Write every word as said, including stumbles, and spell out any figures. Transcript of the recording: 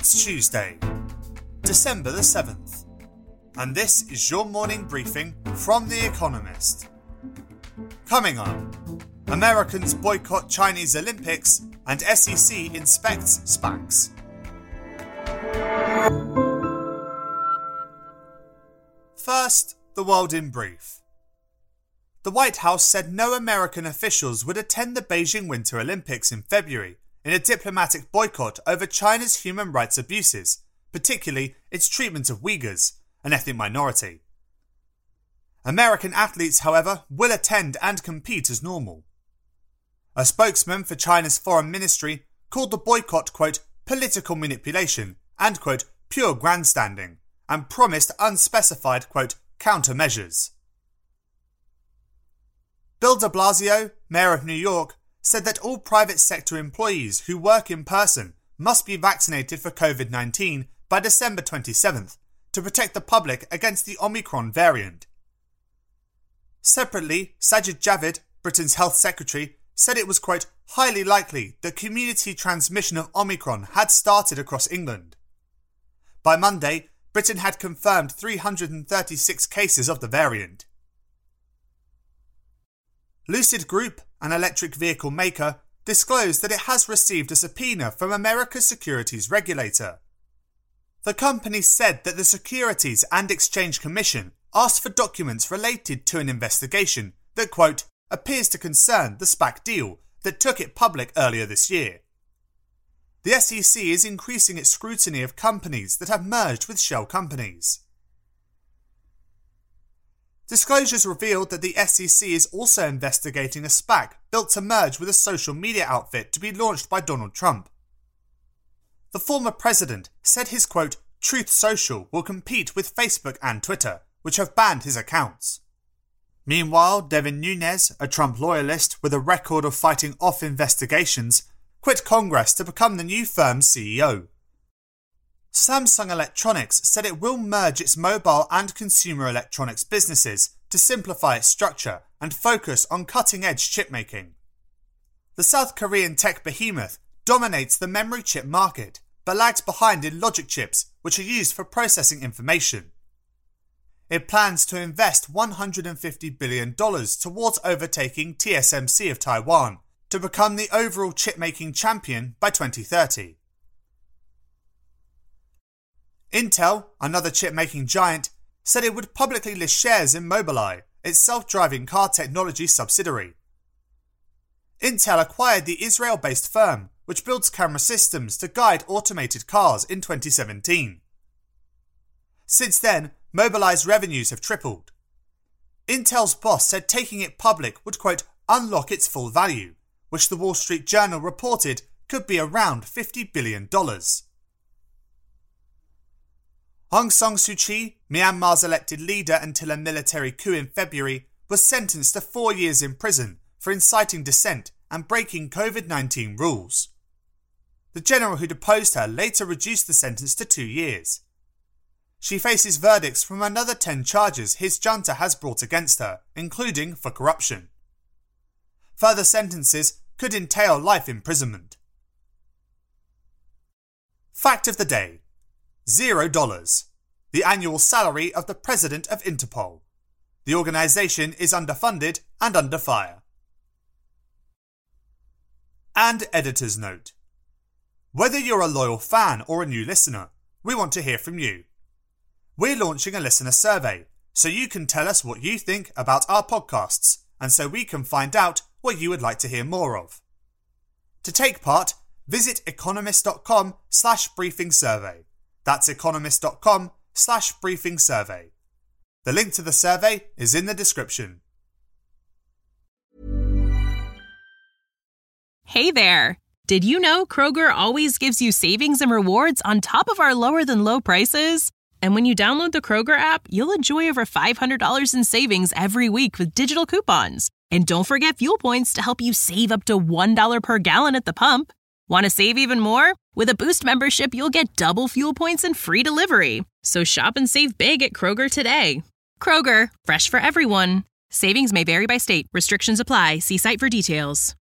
It's Tuesday, December the seventh, and this is your morning briefing from The Economist. Coming up, Americans boycott Chinese Olympics and S E C inspects SPACs. First, the world in brief. The White House said no American officials would attend the Beijing Winter Olympics in February in a diplomatic boycott over China's human rights abuses, particularly its treatment of Uyghurs, an ethnic minority. American athletes, however, will attend and compete as normal. A spokesman for China's foreign ministry called the boycott, quote, political manipulation and, quote, pure grandstanding, and promised unspecified, quote, countermeasures. Bill de Blasio, Mayor of New York, said that all private sector employees who work in person must be vaccinated for covid nineteen by December twenty-seventh to protect the public against the Omicron variant. Separately, Sajid Javid, Britain's health secretary, said it was, quote, highly likely that community transmission of Omicron had started across England. By Monday, Britain had confirmed three hundred thirty-six cases of the variant. Lucid Group, an electric vehicle maker, disclosed that it has received a subpoena from America's securities regulator. The company said that the Securities and Exchange Commission asked for documents related to an investigation that, quote, appears to concern the SPAC deal that took it public earlier this year. The S E C is increasing its scrutiny of companies that have merged with shell companies. Disclosures revealed that the S E C is also investigating a SPAC built to merge with a social media outfit to be launched by Donald Trump. The former president said his, quote, Truth Social will compete with Facebook and Twitter, which have banned his accounts. Meanwhile, Devin Nunes, a Trump loyalist with a record of fighting off investigations, quit Congress to become the new firm's C E O. Samsung Electronics said it will merge its mobile and consumer electronics businesses to simplify its structure and focus on cutting-edge chip making. The South Korean tech behemoth dominates the memory chip market, but lags behind in logic chips, which are used for processing information. It plans to invest one hundred fifty billion dollars towards overtaking T S M C of Taiwan to become the overall chip-making champion by twenty thirty. Intel, another chip-making giant, said it would publicly list shares in Mobileye, its self-driving car technology subsidiary. Intel acquired the Israel-based firm, which builds camera systems to guide automated cars, in twenty seventeen. Since then, Mobileye's revenues have tripled. Intel's boss said taking it public would, quote, unlock its full value, which the Wall Street Journal reported could be around fifty billion dollars. Aung San Suu Kyi, Myanmar's elected leader until a military coup in February, was sentenced to four years in prison for inciting dissent and breaking covid nineteen rules. The general who deposed her later reduced the sentence to two years. She faces verdicts from another ten charges his junta has brought against her, including for corruption. Further sentences could entail life imprisonment. Fact of the day. Zero dollars. The annual salary of the president of Interpol. The organisation is underfunded and under fire. And editor's note. Whether you're a loyal fan or a new listener, we want to hear from you. We're launching a listener survey, so you can tell us what you think about our podcasts, and so we can find out what you would like to hear more of. To take part, visit economist.com slash briefing survey. That's economist.com slash briefing survey. The link to the survey is in the description. Hey there! Did you know Kroger always gives you savings and rewards on top of our lower than low prices? And when you download the Kroger app, you'll enjoy over five hundred dollars in savings every week with digital coupons. And don't forget fuel points to help you save up to one dollar per gallon at the pump. Want to save even more? With a Boost membership, you'll get double fuel points and free delivery. So shop and save big at Kroger today. Kroger, fresh for everyone. Savings may vary by state. Restrictions apply. See site for details.